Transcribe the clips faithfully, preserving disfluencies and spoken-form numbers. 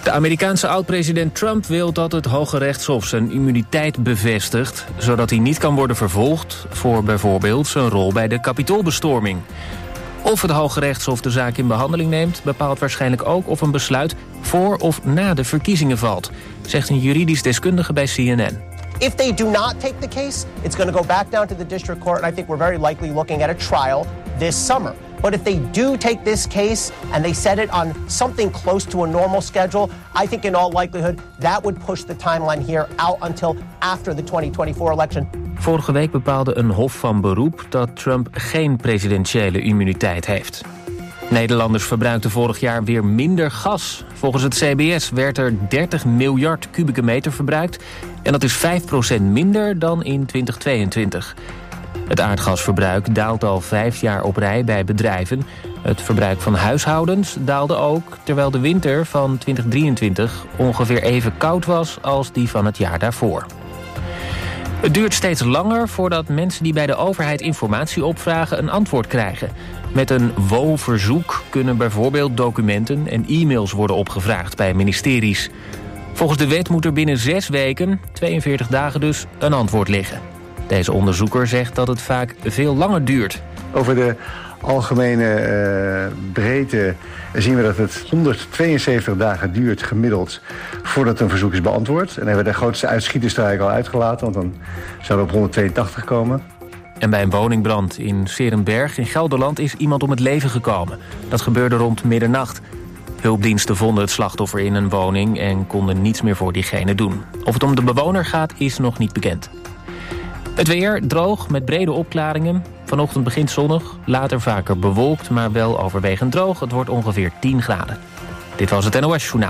De Amerikaanse oud-president Trump wil dat het Hoge Rechtshof zijn immuniteit bevestigt, zodat hij niet kan worden vervolgd voor bijvoorbeeld zijn rol bij de Capitoolbestorming. Of het Hoge Rechtshof de zaak in behandeling neemt, bepaalt waarschijnlijk ook of een besluit voor of na de verkiezingen valt, zegt een juridisch deskundige bij C N N. If they do not take the case, it's going to go back down to the district court, and I think we're very likely looking at a trial this summer. But if they do take this case and they set it on something close to a normal schedule, I think in all likelihood that would push the timeline here out until after the twenty twenty-four election. Vorige week bepaalde een hof van beroep dat Trump geen presidentiële immuniteit heeft. Nederlanders verbruikten vorig jaar weer minder gas. Volgens het C B S werd er dertig miljard kubieke meter verbruikt, en dat is vijf procent minder dan in twintig tweeëntwintig. Het aardgasverbruik daalt al vijf jaar op rij bij bedrijven. Het verbruik van huishoudens daalde ook, terwijl de winter van twintig drieëntwintig ongeveer even koud was als die van het jaar daarvoor. Het duurt steeds langer voordat mensen die bij de overheid informatie opvragen een antwoord krijgen. Met een W O-verzoek kunnen bijvoorbeeld documenten en e-mails worden opgevraagd bij ministeries. Volgens de wet moet er binnen zes weken, tweeënveertig dagen dus, een antwoord liggen. Deze onderzoeker zegt dat het vaak veel langer duurt. Over de algemene uh, breedte zien we dat het honderdtweeënzeventig dagen duurt gemiddeld voordat een verzoek is beantwoord. En dan hebben we de grootste uitschieters er eigenlijk al uitgelaten, want dan zouden we op honderdtweeëntachtig komen. En bij een woningbrand in 's-Heerenberg in Gelderland is iemand om het leven gekomen. Dat gebeurde rond middernacht. Hulpdiensten vonden het slachtoffer in een woning en konden niets meer voor diegene doen. Of het om de bewoner gaat is nog niet bekend. Het weer droog met brede opklaringen. Vanochtend begint zonnig, later vaker bewolkt, maar wel overwegend droog. Het wordt ongeveer tien graden. Dit was het N O S-journaal.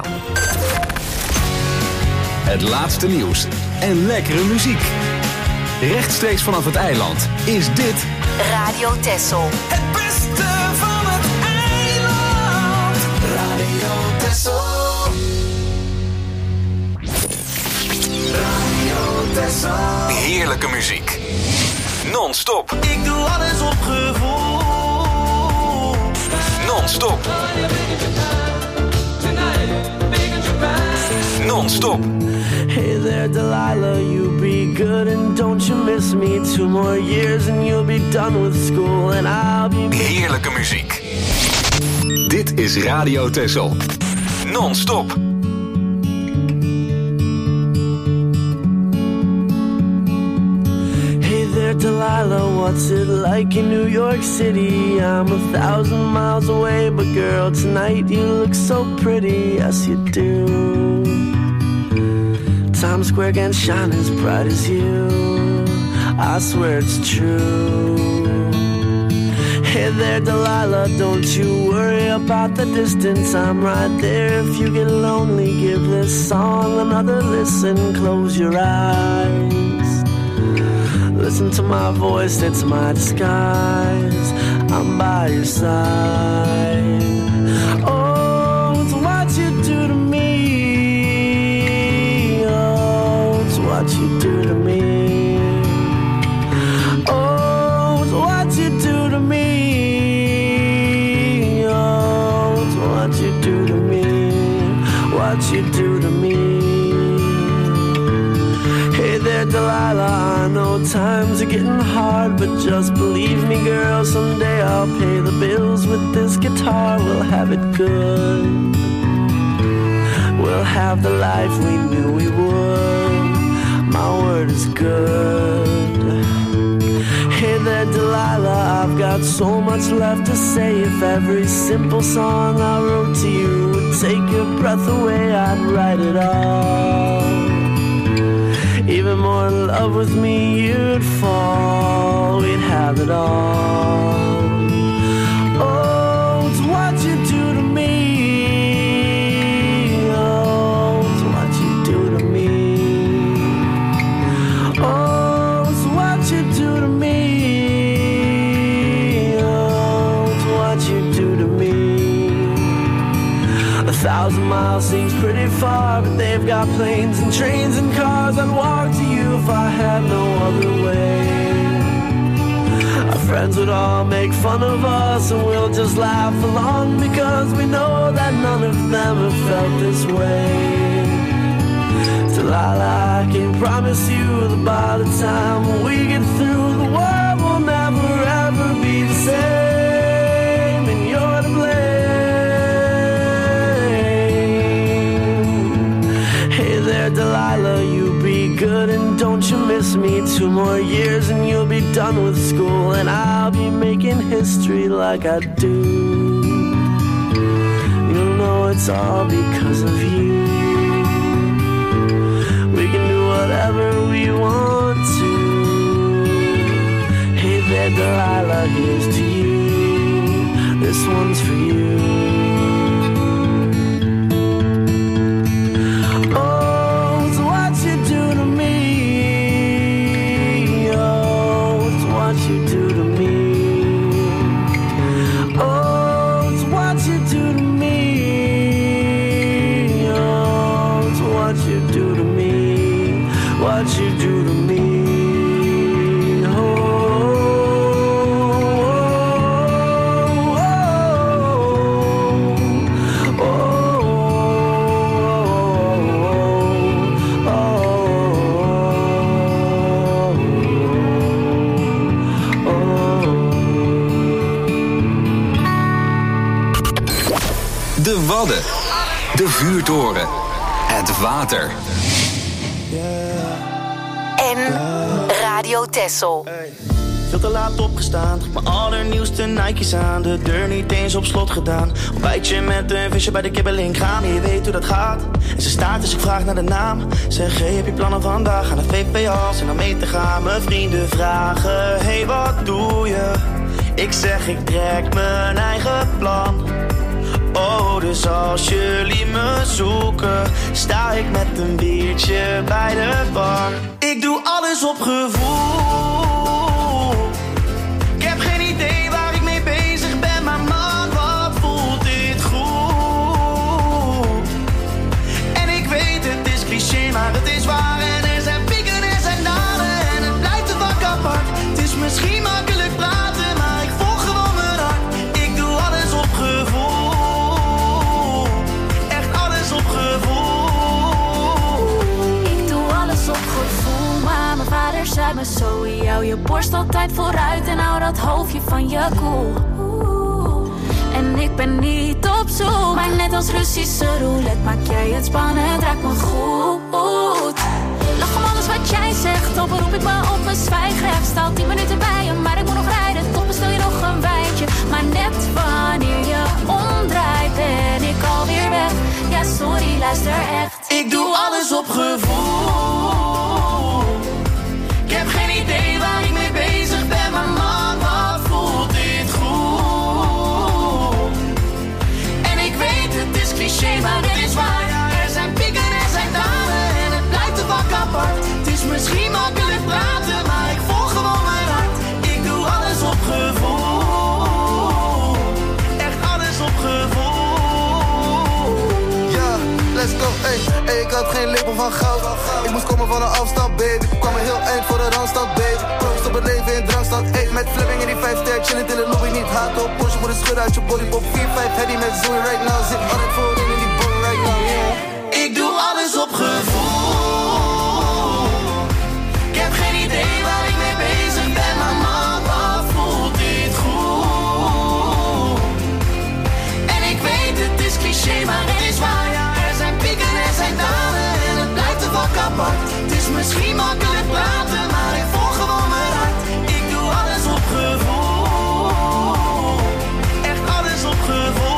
Het laatste nieuws en lekkere muziek. Rechtstreeks vanaf het eiland is dit Radio Texel. Het beste van het eiland. Radio Texel. Radio Texel. heerlijke muziek. Non-stop. Ik doe alles op gevoel. Non-stop. Non-stop. Hey there Delilah, you be good and don't you miss me. Two more years and you'll be done with school and I'll be... Heerlijke muziek. Dit is Radio Texel. Non-stop. Delilah, what's it like in New York City? I'm a thousand miles away, but girl, tonight you look so pretty, yes you do. Times Square can't shine as bright as you, I swear it's true. Hey there Delilah, don't you worry about the distance, I'm right there. If you get lonely, give this song another listen, close your eyes. Listen to my voice, it's my disguise. I'm by your side. Oh, it's what you do to me. Oh, it's what you do to me. Oh, it's what you do to me. Oh, it's what you do to me. What you do to me. Hey there, Delilah, I know times are getting hard, but just believe me, girl, someday I'll pay the bills with this guitar. We'll have it good. We'll have the life we knew we would. My word is good. Hey there, Delilah, I've got so much left to say. If every simple song I wrote to you would take your breath away, I'd write it all. Even more in love with me, you'd fall. We'd have it all. Oh, it's what you do to me. Oh, it's what you do to me. Oh, it's what you do to me. Oh, it's what you do to me. A thousand miles seems pretty far, but they've got planes and trains and cars. I'd walk to you if I had no other way. A friends would all make fun of us, and we'll just laugh along because we know that none of them have felt this way. Delilah, I can promise you that by the time we get through, the world will never ever be the same, and you're to blame. Hey there, Delilah, you be good and don't you miss me. Two more years and you'll be done with school, and I'll be making history like I do. You know it's all because of you. We can do whatever we want to. Hey there, Delilah, here's to you. This one's for you. Oh, it's what you do to me. Oh, it's what you do to me. Oh, it's what you do to me. Oh, it's what you do to me. What you do to me. Oh, oh, oh, oh, oh, oh, oh. De Wadden. De vuurtoren. Het water. En Radio Texel. Veel te laat opgestaan, mijn allernieuwste Nike's aan. De deur niet eens op slot gedaan. Ontbijtje met een visje bij de kibbeling gaan. Je weet hoe dat gaat. En ze staat dus ik vraag naar de naam. Zeg, hey, heb je plannen vandaag? Aan de V P als en dan mee te gaan. Mijn vrienden vragen, hey, wat doe je? Ik zeg, ik trek mijn eigen plan. Oh, dus als jullie me zoeken, sta ik met een biertje bij de bar. Ik doe alles op gevoel. Ik heb geen idee waar ik mee bezig ben, maar man, wat voelt dit goed. En ik weet, het is cliché, maar het is waar. En er zijn pieken en er zijn dalen en het blijft een vak apart. Het is misschien makkelijk praten, maar ik volg gewoon mijn hart. Ik doe alles op gevoel. Zei me zo, jou je borst altijd vooruit en hou dat hoofdje van je koel. Cool. En ik ben niet op zoek, maar net als Russische roulette maak jij het spannend, raakt me goed. Lach om alles wat jij zegt, dan beroep ik me op mijn zwijgrecht. Sta al tien minuten bij je, maar ik moet nog rijden, toch bestel je nog een wijntje. Maar net wanneer je omdraait ben ik alweer weg. Ja sorry, luister echt. Ik doe alles op gevoel. Ik heb geen idee waar ik mee bezig ben, maar man, wat voelt dit goed. En ik weet, het is cliché, maar het is waar. Er zijn pieken en er zijn dalen en het blijft een vak apart. Het is misschien makkelijk praten, maar ik volg gewoon mijn hart. Ik doe alles op gevoel. Echt alles op gevoel. Ja, let's go, ey. Ey, ik had geen label van goud. Ik moest komen van een afstand, baby. Kwam een heel eind voor de randstad, baby. Proost op het leven in drankstad, ey. Met Fleming in die vijf ster, chillend in de lobby. Niet haat op Porsche, moet een schudden uit je bodypop. vier vijf heady met Zoe right now. Zit altijd voorin in die boom right now, yeah. Ik doe alles op gevoel. Ik heb geen idee waar ik mee bezig ben, maar man, wat voelt dit goed. En ik weet, het is cliché, maar het is waar. Er zijn pieken en er zijn dalen en het blijft een vak apart. Het is misschien makkelijk praten, maar ik volg gewoon mijn hart. Ik doe alles op gevoel. Echt alles op gevoel.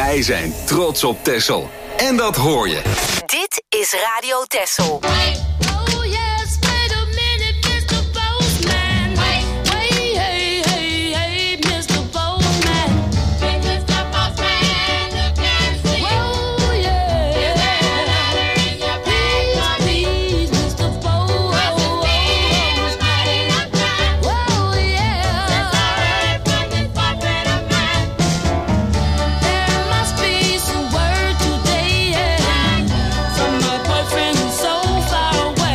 Wij zijn trots op Texel. En dat hoor je. Dit is Radio Texel. So far away.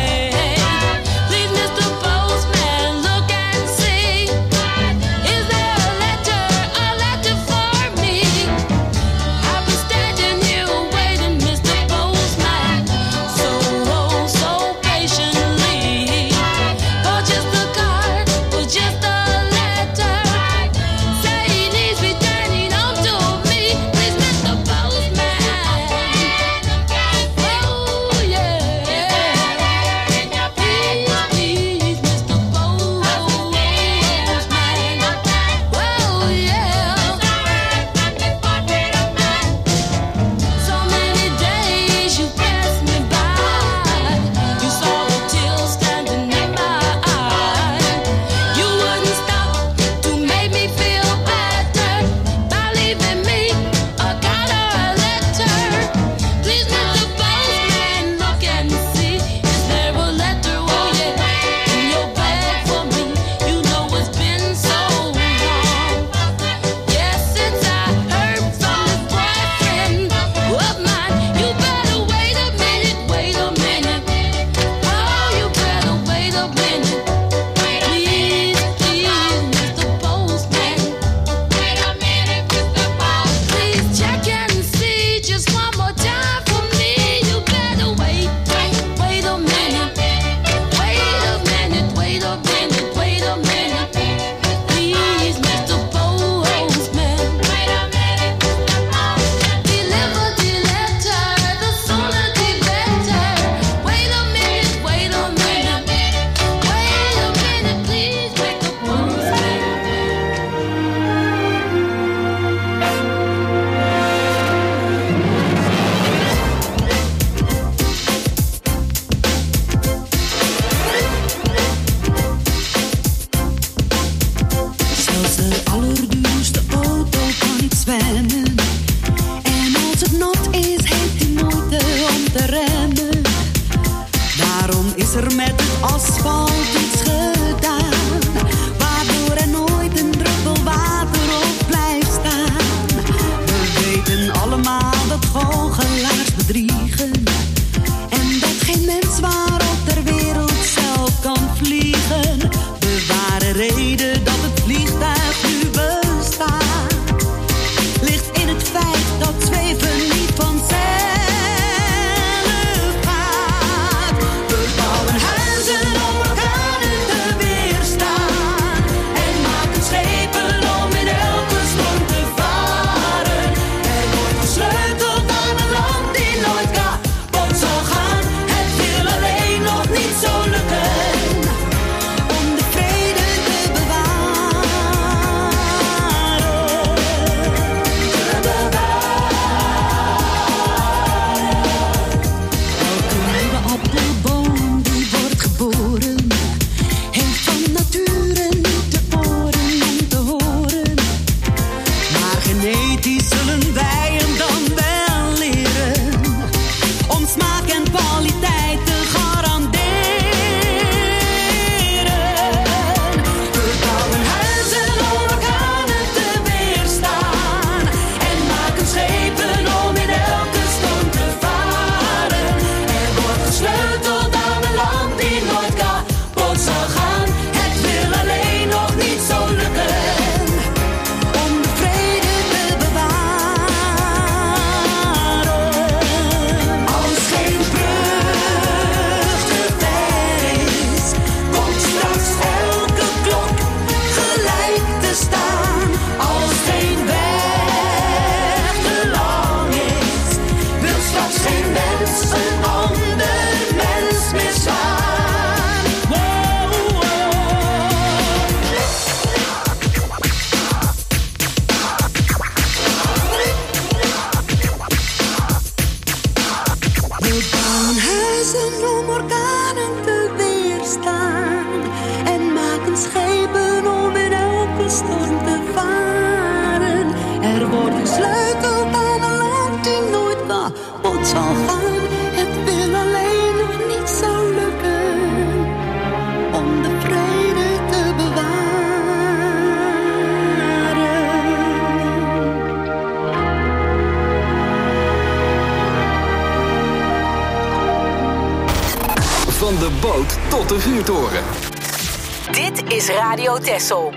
Van de boot tot de vuurtoren. Dit is Radio Texel.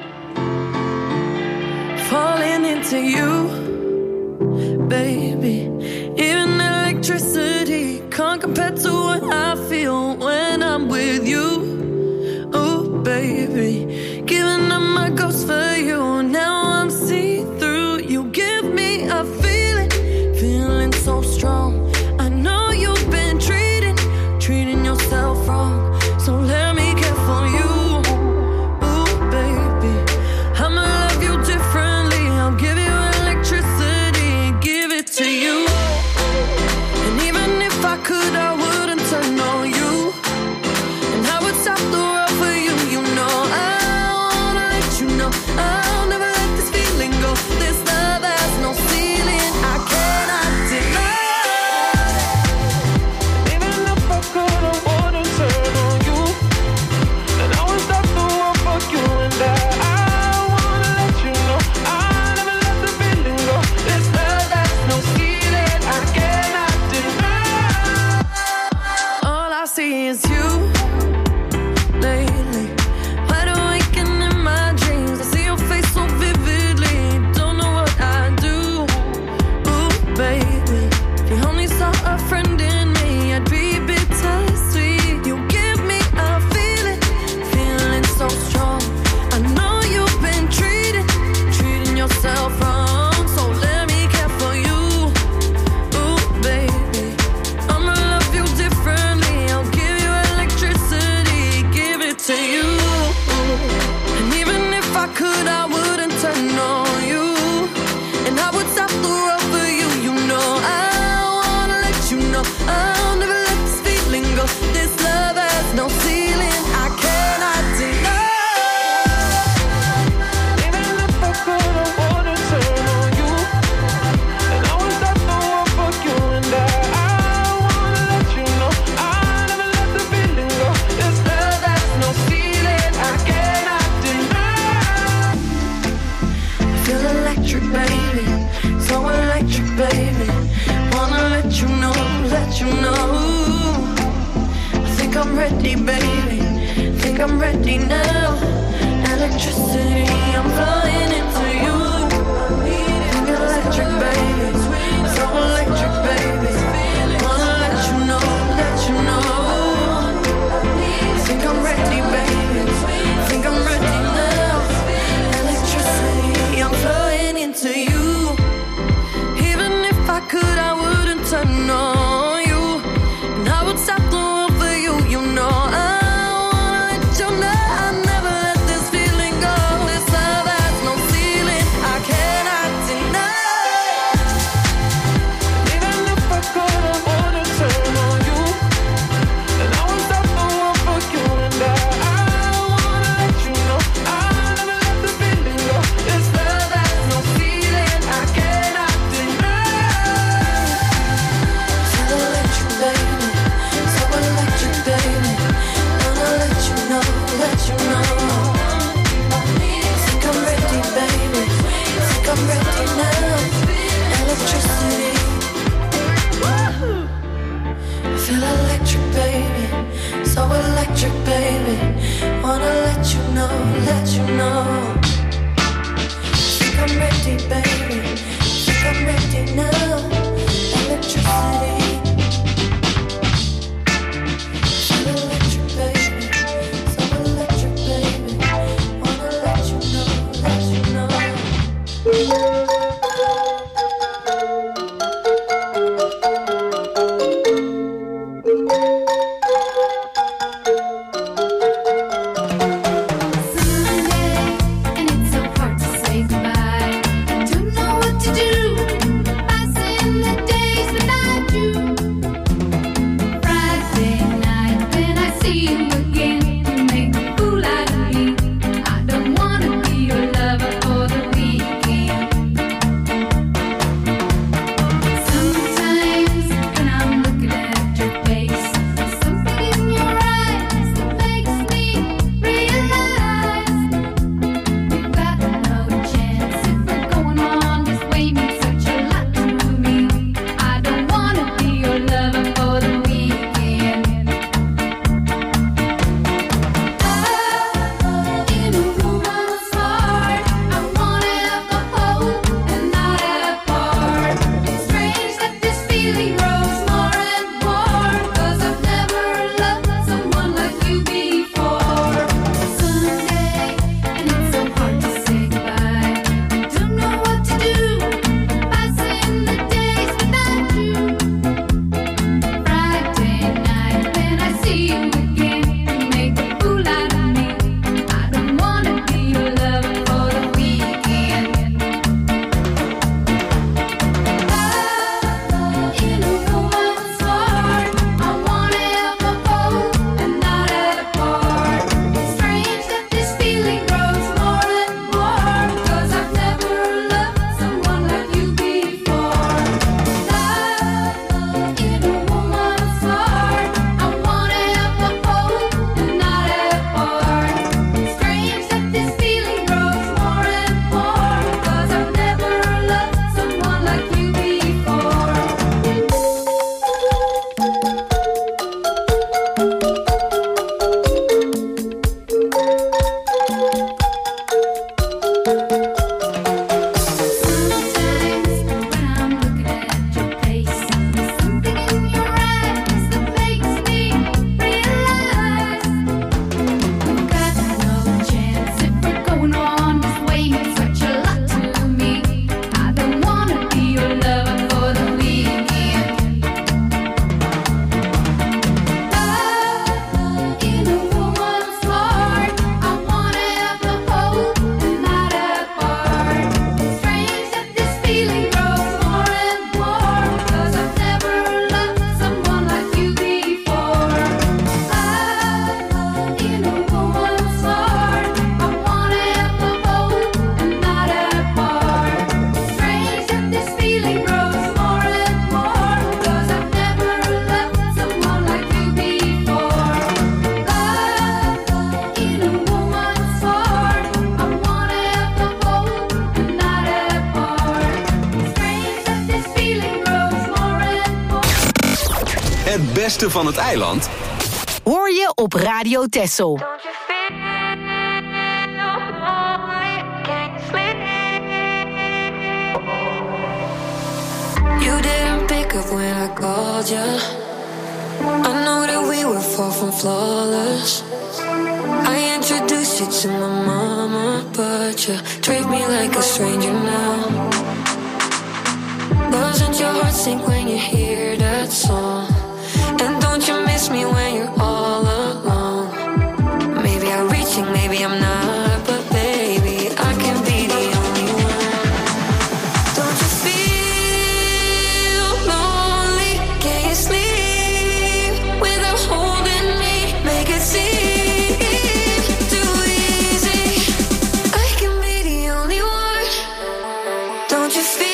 Falling into you, baby. Even electricity can't compare to what I feel when I'm with you. Oh, baby, giving up my ghost for you. Now I'm see-through. You give me a feeling, feeling so strong. I know you've been treating, treating yourself wrong. So let me care for you. Ooh, baby, I'ma love you differently. I'll give you electricity, give it to you. And even if I could, I wouldn't turn on you. And I would stop the world for you. You know I wanna let you know I'll never let this feeling go. This love has no ceiling, I cannot deny. Even if I could, I wouldn't turn on you. And I would stop the world for you. And I, I wanna let you know I'll never let the feeling go. This love has no ceiling, I cannot deny. All I see is you lately. Wide awake and in my dreams, I see your face so vividly. Don't know what I do. Ooh, baby, if you only saw a friend in me, I'd be bittersweet. You give me a feeling, feeling so strong. I know you've been treating, treating yourself wrong. So let me care for you. Ooh, baby, I'ma love you differently. I'll give you electricity, give it to you. And even if I could, I wouldn't turn on you. And I would stop the world for you. You know I wanna let you know I'll never let this feeling go. This love has no ceiling, I cannot deny. Even if I could, I wouldn't turn on you. And I would stop the world for you. And I, I wanna let you know I'll never let the feeling go. This love has no ceiling, I cannot deny. I feel electric, baby, so electric, baby. Wanna let you know, let you know. I think I'm ready, baby. Think I'm ready now. Electricity, I'm flying into you. Think electric, baby, so electric, baby. Wanna let you know, let you know. I think I'm ready, baby. Think I'm ready now. Electricity, I'm flying into you. Even if I could, I wouldn't turn on you. And I would stop the world for you. You know I wanna let you know I'll never let this feeling go. This love has no ceiling, I cannot deny. Het beste van het eiland hoor je op Radio Texel. You didn't pick up when I called you. I know that we were far from flawless. I introduced you to my mama, but you treat me like a stranger now. Doesn't your heart sink when you hear that song? And don't you miss me when you're all alone? Maybe I'm reaching, maybe I'm not, but baby, I can be the only one. Don't you feel lonely? Can you sleep without holding me? Make it seem too easy. I can be the only one. Don't you feel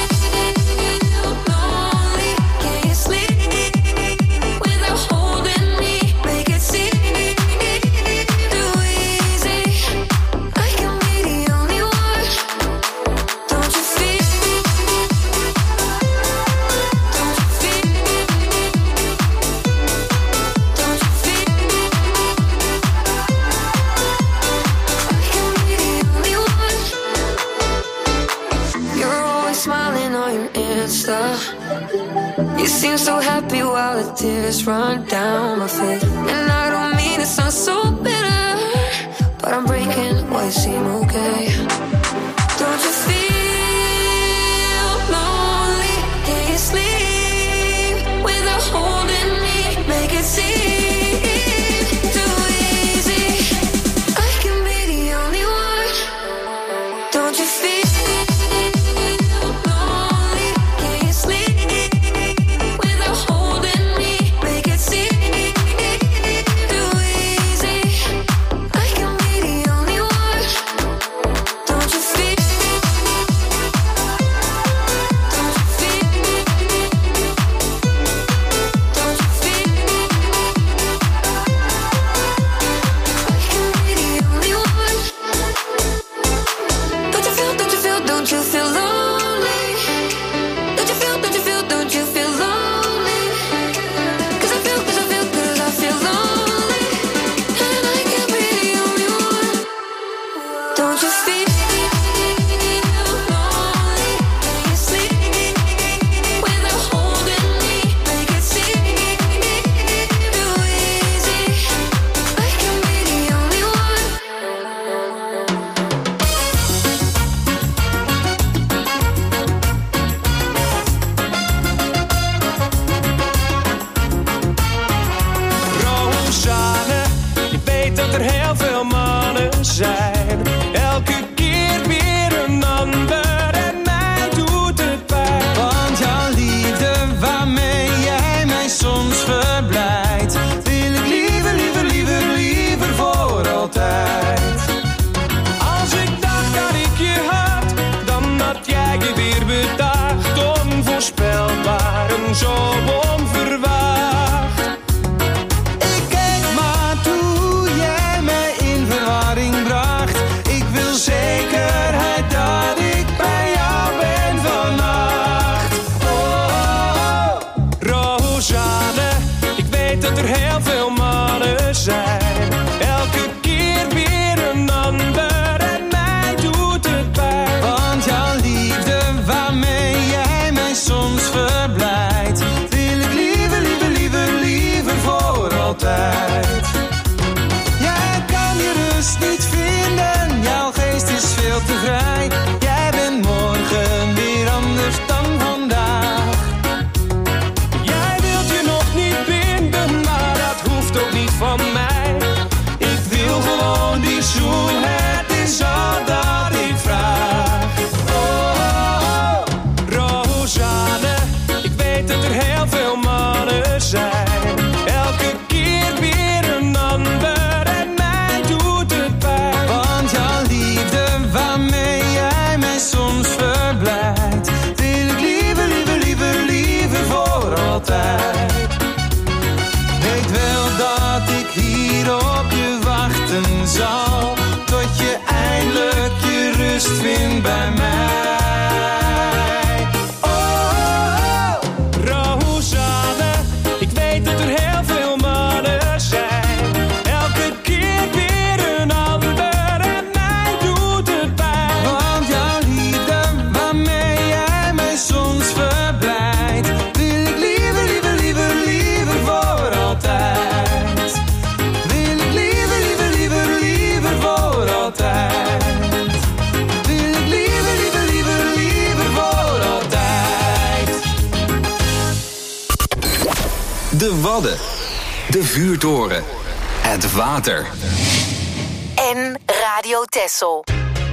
you seem so happy while the tears run down my face. And I don't mean it sound so bitter, but I'm breaking while you seem okay. Don't you feel lonely? Can you sleep without holding me? Make it seem too easy. I can be the only one. Don't you feel Want jouw liefde waarmee jij mij soms verblijdt, wil De Wadden. De vuurtoren. Het water. En Radio Texel.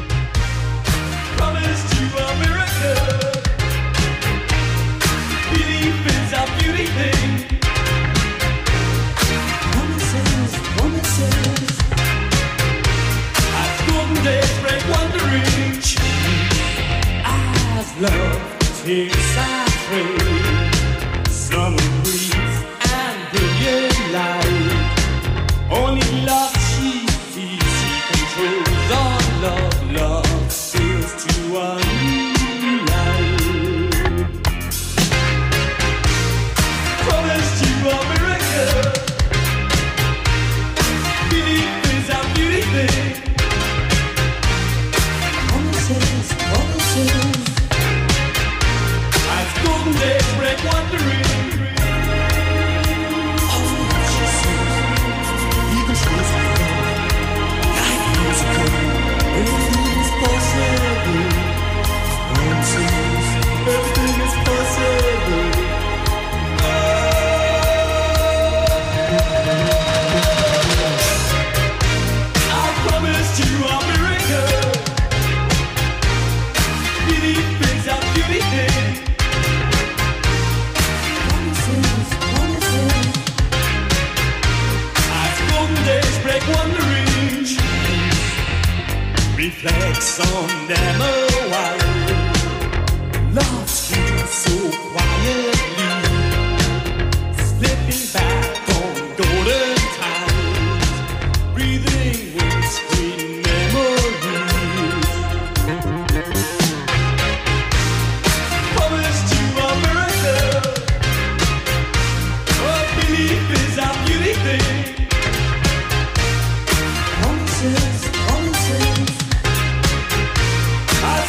Love takes our train, summer breeze and brilliant light. Only love she sees, she controls all love. Love sails to a new life. Promised you a miracle. Believe is our beauty thing. Promises, promises. Golden days break wondering. All the love she sees, even shows her love. Life knows a girl, everything is possible. Promises, everything is possible. I promised you a miracle. Believe is our beauty thing. Wondering, reflects on them a while. Love steals so quietly, slipping back on golden times, breathing with sweet memories. Promised you a miracle. Oh, belief is our beauty thing. Promises, promises. As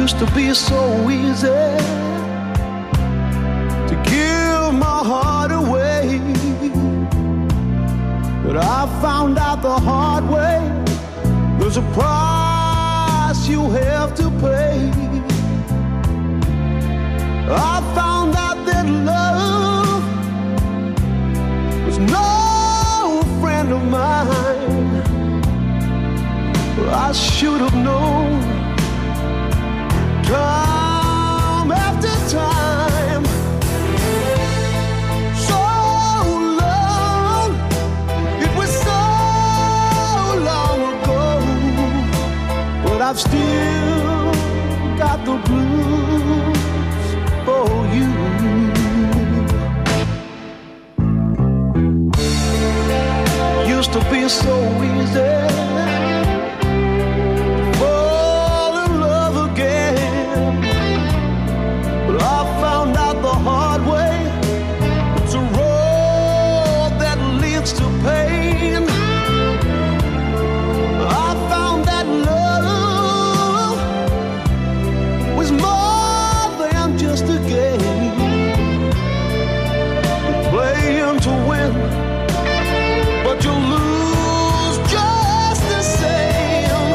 Used to be so easy to give my heart away, but I found out the hard way, there's a price you have to pay. I found out that love was no friend of mine. I should have known time after time. So long, it was so long ago, but I've still got the blues for you. Used to be so easy fall in love again, but I found out the hard way, it's a road that leads to pain. I found that love was more than just a game, playing to win, but you lose just the same.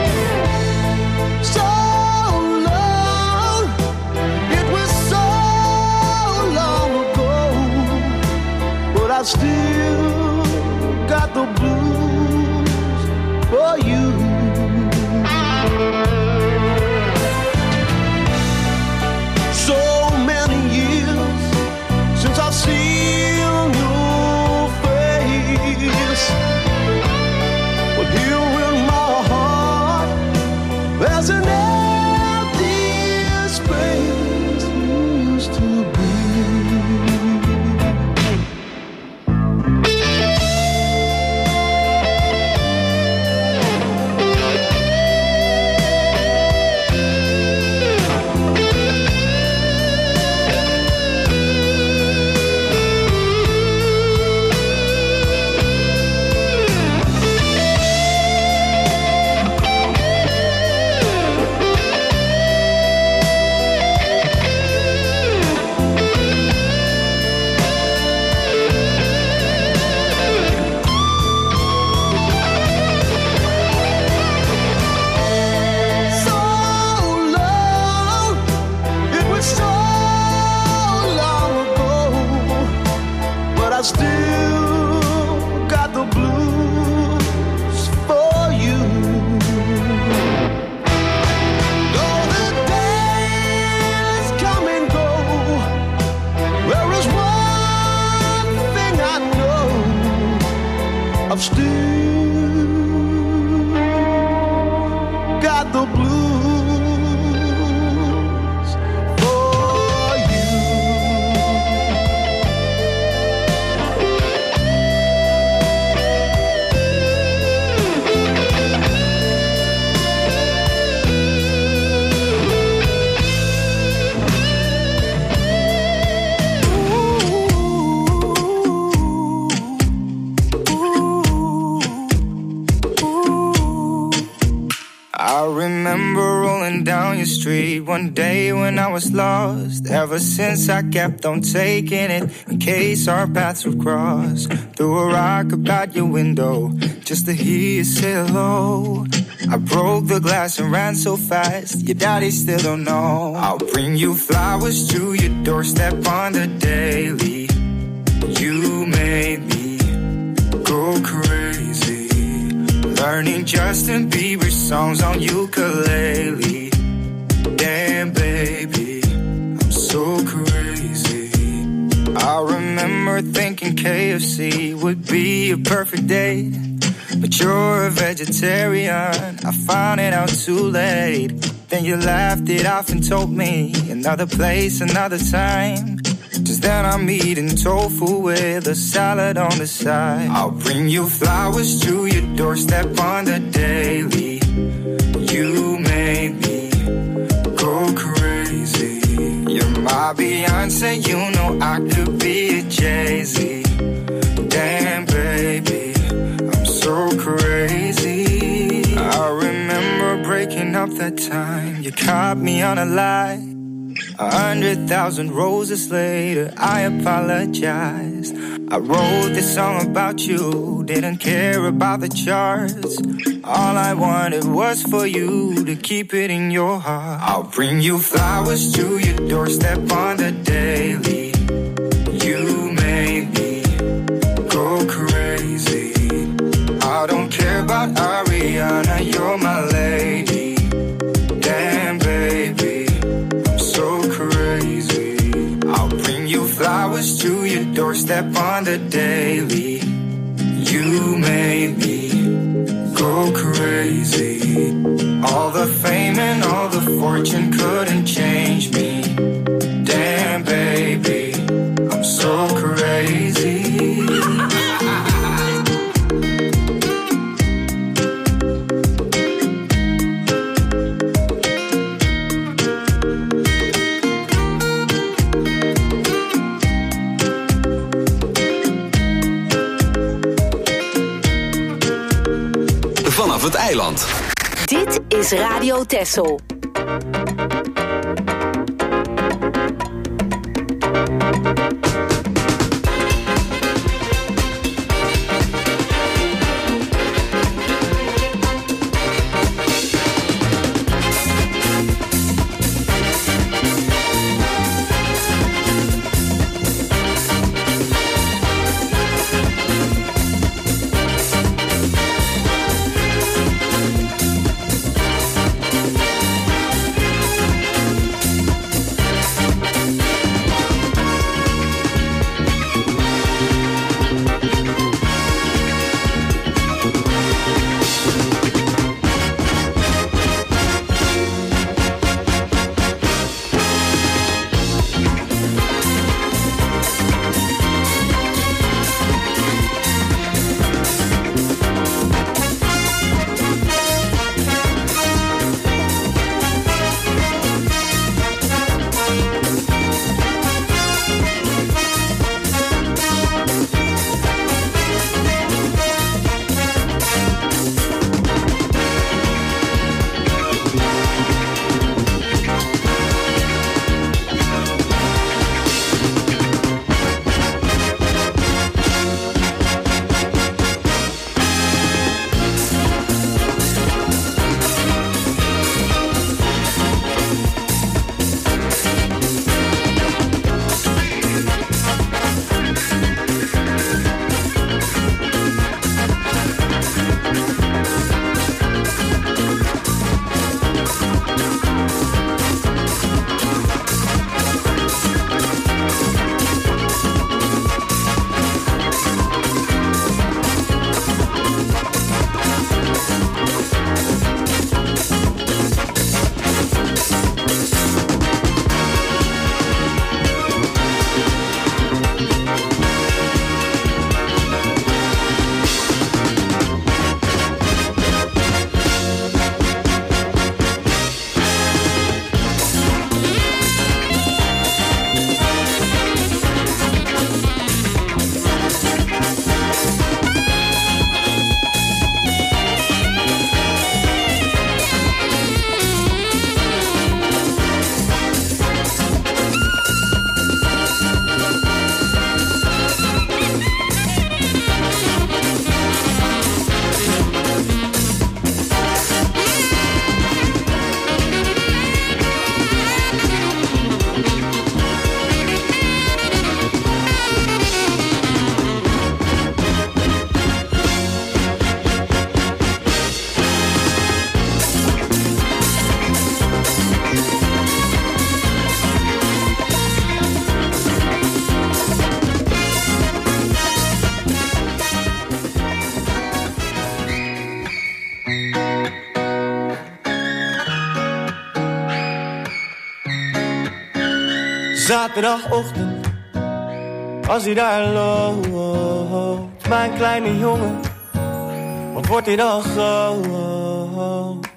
So long, it was so long ago, but I still got the blues for you. So many years since I've seen your face, but here in my heart there's an empty space used to be. So long, it was so long ago, but I still got the blues for you. Though the days come and go, there is one thing I know, I've still got the blues for you. I remember rolling down your street one day when I was lost. Ever since I kept on taking it in case our paths would cross. Threw a rock about your window just to hear you say hello. I broke the glass and ran so fast, your daddy still don't know. I'll bring you flowers to your doorstep on the daily. You made me go crazy, learning Justin Bieber songs on ukulele. Damn baby, I'm so crazy. I remember thinking K F C would be a perfect date, but you're a vegetarian, I found it out too late. Then you laughed it off and told me another place, another time. Just then I'm eating tofu with a salad on the side. I'll bring you flowers to your doorstep on the daily. You made me go crazy. You're my Beyonce, you know I could be a Jay-Z. Damn baby, I'm so crazy. I remember breaking counting up that time. You caught me on a lie. A hundred thousand roses later, I apologize. I wrote this song about you, didn't care about the charts. All I wanted was for you to keep it in your heart. I'll bring you flowers to your doorstep on the daily. You made me go crazy. I don't care about Ariana, you're my lady. Damn baby, I'm so crazy. I'll bring you flowers to your doorstep on the daily. You made me go crazy. All the fame and all the fortune couldn't change me. Damn baby, I'm so crazy. Vanaf het eiland. Dit is Radio Texel. Zaterdagochtend, als hij daar loopt, mijn kleine jongen, wat wordt hij dan groot?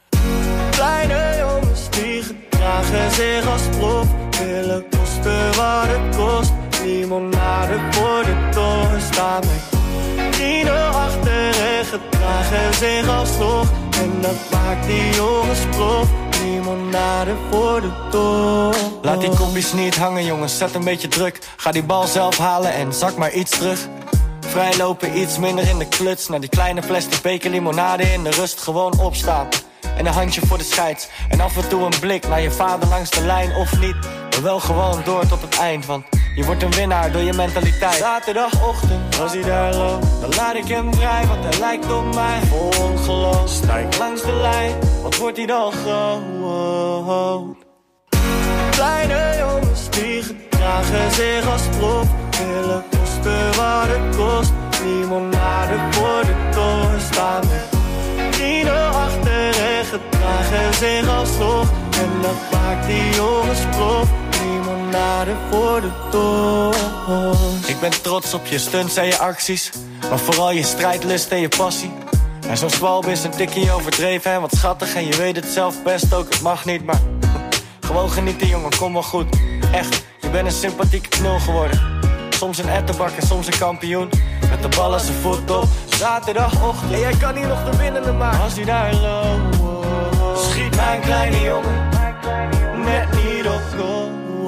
Kleine jongens die gedragen zich als prof, willen kosten wat het kost. Limonade voor de toren, staan met vrienden achter en gedragen zich alsnog. En dat maakt die jongens prof. Limonade voor de toren. Laat die kopjes niet hangen jongens, zet een beetje druk. Ga die bal zelf halen en zak maar iets terug. Vrijlopen iets minder in de kluts. Naar die kleine plastic beker limonade in de rust. Gewoon opstaan en een handje voor de scheids. En af en toe een blik naar je vader langs de lijn of niet. Maar wel gewoon door tot het eind, want je wordt een winnaar door je mentaliteit. Zaterdagochtend, als hij daar loopt, dan laat ik hem vrij, want hij lijkt op mij. Vol ongeloof, stijg langs de lijn, wat wordt hij dan groot. Kleine jongens die gedragen zich als prof. Willen kosten wat het kost. Limonade voor de toren. Staan met vrienden achter en gedragen zich alsnog. En dat maakt die jongens prof. Limonade voor de toren. Ik ben trots op je stunts en je acties, maar vooral je strijdlust en je passie. En zo'n zwalb is een tikkie overdreven en wat schattig. En je weet het zelf best ook, het mag niet, maar gewoon genieten jongen, kom wel goed. Echt, je bent een sympathieke knul geworden. Soms een ettenbak en soms een kampioen. Met de bal als een voet op zaterdagochtend. En jij kan hier nog de winnende maken. Als hij daar loopt, schiet mijn kleine jongen net niet op goal.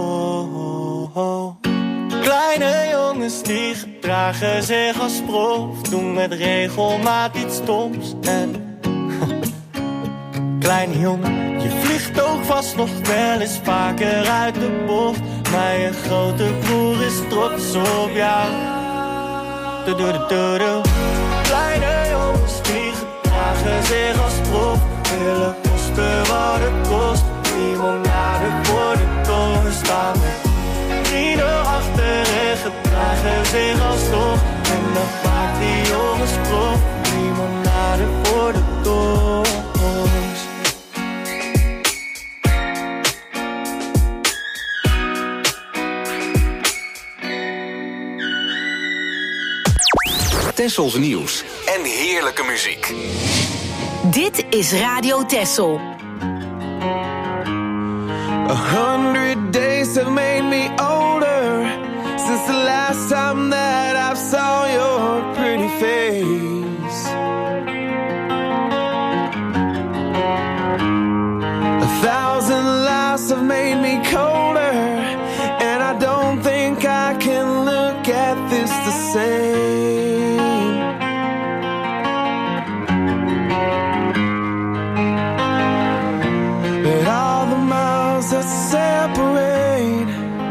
Kleine jongens die gedragen zich als prof. Doen met regelmaat iets stoms. En kleine jongen, je vliegt ook vast nog wel eens vaker uit de bocht. Maar je grote broer is trots op jou. Du -du -du -du -du. Kleine jongens die gedragen zich als prof. Willen kosten wat het kost. Limonade voor de toren. Staan met vrienden achter en gedragen zich alsnog. En dat maakt die jongens prof. Limonade voor de toren. Tessels nieuws en heerlijke muziek. Dit is Radio Tessel. A hundred days have made me older since the last time that I saw your pretty face. A thousand lives have made me colder, and I don't think I can look at this the same. But all the miles that separate,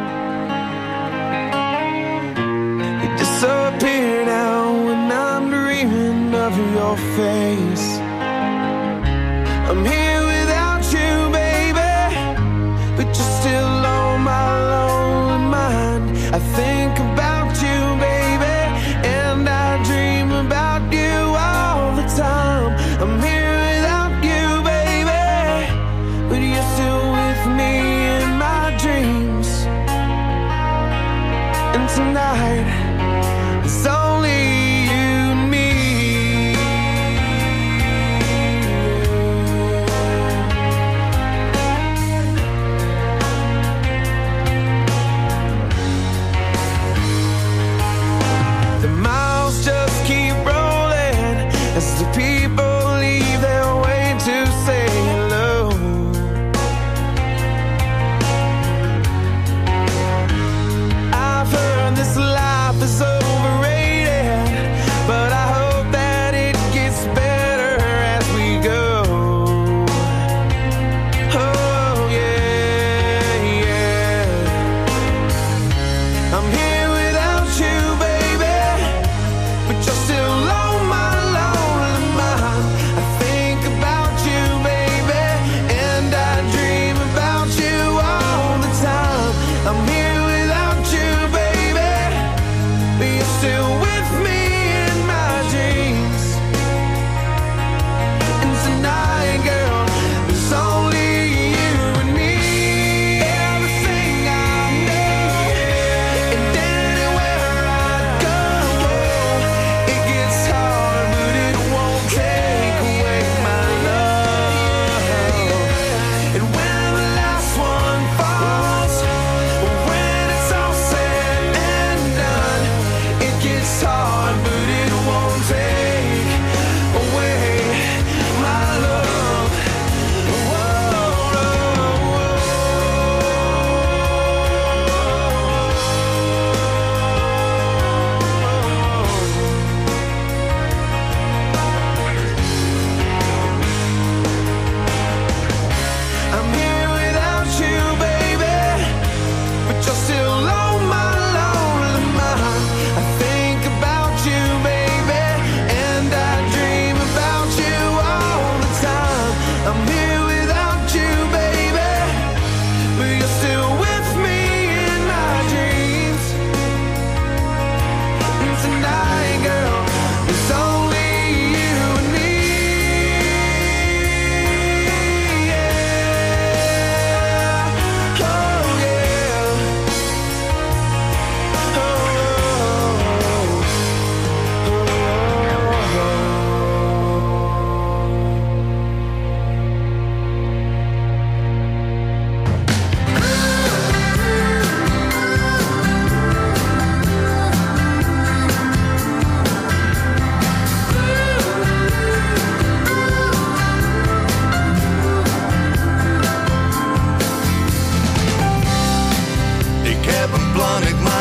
they disappear now when I'm dreaming of your face. I'm here without you, baby, but you're still on my lonely mind. I think about you, baby, and I dream about you all the time. I'm here without you, baby, but you're still with me in my dreams. And tonight, it's only you and me.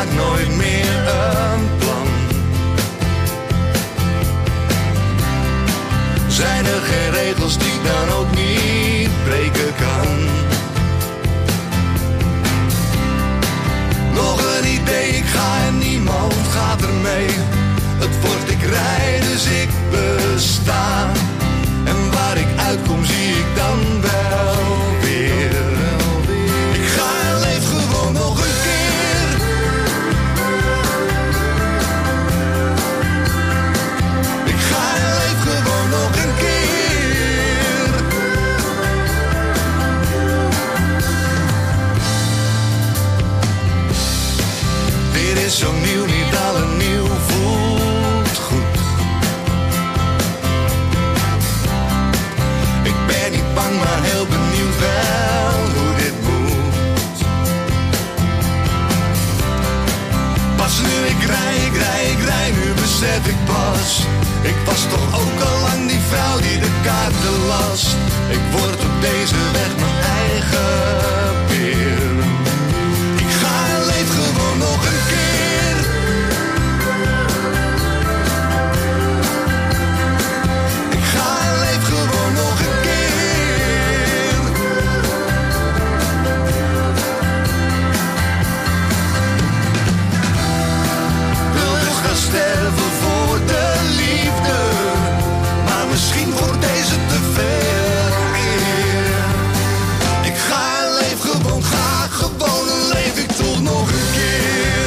maak nooit meer een plan. Zijn er geen regels die ik dan ook niet breken kan? Nog een idee, ik ga en niemand gaat er mee. Het wordt ik rij, dus ik besta. En waar ik uitkom zie ik dan wel weer. Ik ga en leef gewoon nog een keer. Ik ga en leef gewoon nog een keer. Dit is zo nieuw, niet alle nieuw voelt goed. Ik ben niet bang, maar heel benieuwd wel hoe dit moet. Pas nu ik rij, ik rij, ik rij, nu besef ik pas. Ik was toch ook al lang die vrouw die de kaarten las. Ik word op deze weg mijn eigen peer. Ik ga en leef gewoon nog een keer. Ik ga en leef gewoon nog een keer. Wil dus gaan sterven voor de liefde, maar misschien wordt deze te veel eer. Ik ga en leef gewoon, ga gewoon en leef ik toch nog een keer.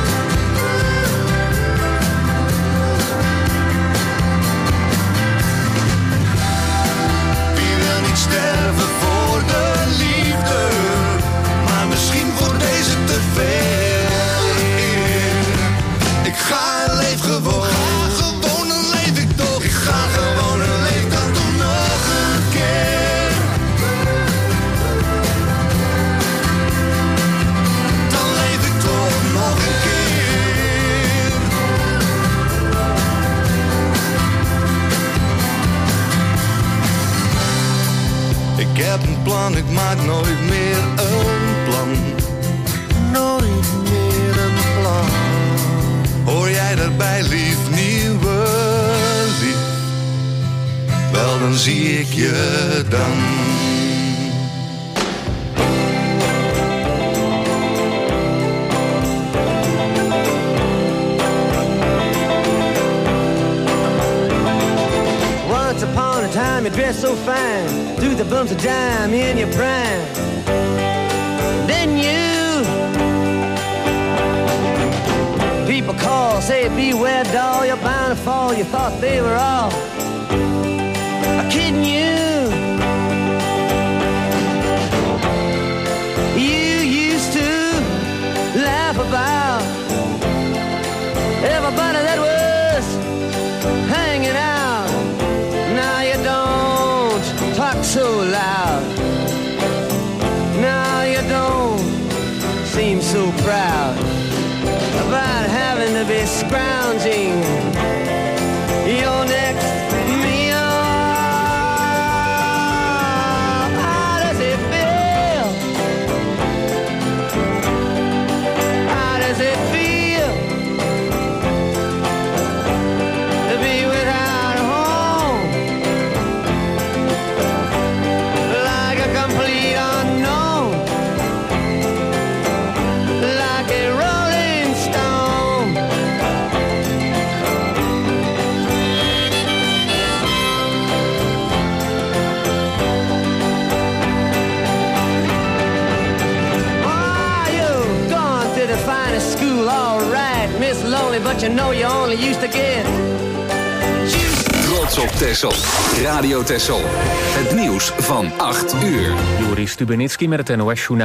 Wie wil niet sterven voor de liefde, maar misschien wordt deze te veel eer. Ik ga en leef gewoon, ga gewoon en leef ik toch. Ik ga gewoon en leef dan toch nog een keer. Dan leef ik toch nog een keer. Ik heb een plan, ik maak nooit meer een plan. Nooit meer een plan. Hoor jij daarbij, lief, nieuwe lief? Wel, dan zie ik je dan. Once upon a time you dressed so fine, threw the bumps of dime in your prime. Then you, people call, say beware doll, you're bound to fall. You thought they were all kidding you. You used to laugh about everybody that was hanging out. Now you don't talk so loud. Now you don't seem so proud about having to be scrounging your next meal. How does it feel? How does it feel to be without a home? Like a complete unknown, like a rolling stone. Oh, you've gone to the finest school, all right, Miss Lonely, but you know you only used to get Trots op Texel. Radio Texel. Het nieuws van acht uur. Joris Stubenitski met het N O S-journaal.